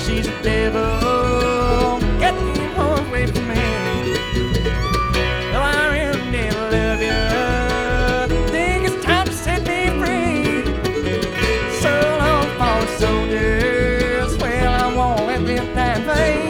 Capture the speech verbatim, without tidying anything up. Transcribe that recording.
she's a devil. Get these horns away from me. Well, I really did love you. Think it's time to set me free. So long, false soldiers. Well, I won't let this time fade.